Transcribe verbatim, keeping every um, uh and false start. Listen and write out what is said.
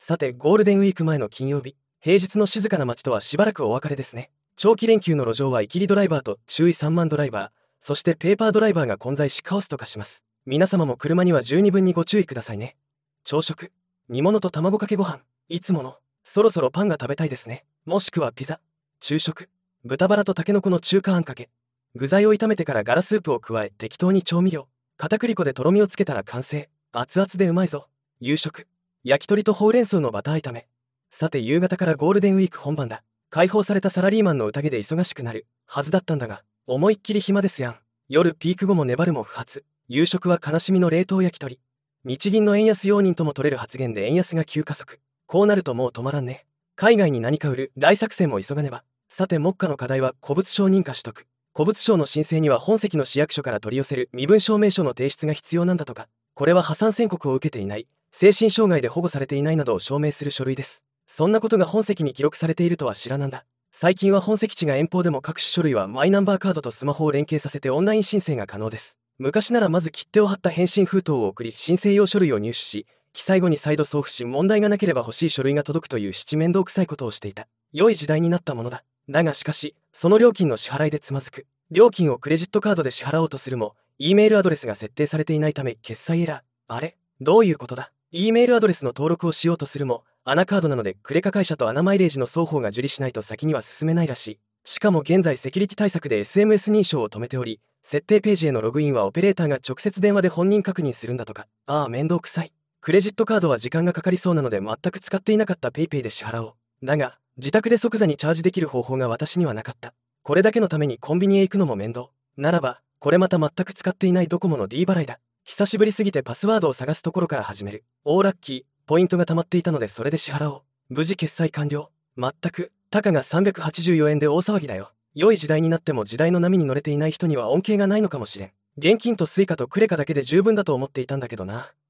さて、ゴールデンウィーク前の金曜日、平日の静かな街とはしばらくお別れですね。長期連休の路上はイキリドライバーと注意さんまんドライバー、そしてペーパードライバーが混在しカオスと化します。皆様も車には十二分にご注意くださいね。朝食、煮物と卵かけご飯、いつもの、そろそろパンが食べたいですね。もしくはピザ。昼食、豚バラとタケノコの中華あんかけ。具材を炒めてからガラスープを加え適当に調味料、片栗粉でとろみをつけたら完成。熱々でうまいぞ。夕食、焼き鳥とほうれん草のバター炒め。さて夕方からゴールデンウィーク本番だ。解放されたサラリーマンの宴で忙しくなるはずだったんだが、思いっきり暇ですやん。夜ピーク後も粘るも不発。夕食は悲しみの冷凍焼き鳥。日銀の円安容認とも取れる発言で円安が急加速。こうなるともう止まらんね。海外に何か売る大作戦も急がねば。さて目下の課題は古物商認可取得。古物商の申請には本籍の市役所から取り寄せる身分証明書の提出が必要なんだとか。これは破産宣告を受けていない、精神障害で保護されていないなどを証明する書類です。そんなことが本籍に記録されているとは知らなんだ。最近は本籍地が遠方でも各種書類はマイナンバーカードとスマホを連携させてオンライン申請が可能です。昔ならまず切手を貼った返信封筒を送り申請用書類を入手し、記載後に再度送付し問題がなければ欲しい書類が届くという七面倒くさいことをしていた。良い時代になったものだ。だがしかし、その料金の支払いでつまずく。料金をクレジットカードで支払おうとするも、E メールアドレスが設定されていないため決済エラー。あれ？どういうことだ？ E メールアドレスの登録をしようとするも、アナカードなのでクレカ会社とアナマイレージの双方が受理しないと先には進めないらしい。しかも現在セキュリティ対策で エスエムエス 認証を止めており、設定ページへのログインはオペレーターが直接電話で本人確認するんだとか。ああ面倒くさい。クレジットカードは時間がかかりそうなので全く使っていなかった PayPay で支払おう。だが、自宅で即座にチャージできる方法が私にはなかった。これだけのためにコンビニへ行くのも面倒。ならば、これまた全く使っていないドコモの D 払いだ。久しぶりすぎてパスワードを探すところから始める。オーラッキー、ポイントが溜まっていたのでそれで支払おう。無事決済完了。まったく、たかがさんびゃくはちじゅうよえんで大騒ぎだよ。良い時代になっても時代の波に乗れていない人には恩恵がないのかもしれん。現金とスイカとクレカだけで十分だと思っていたんだけどな。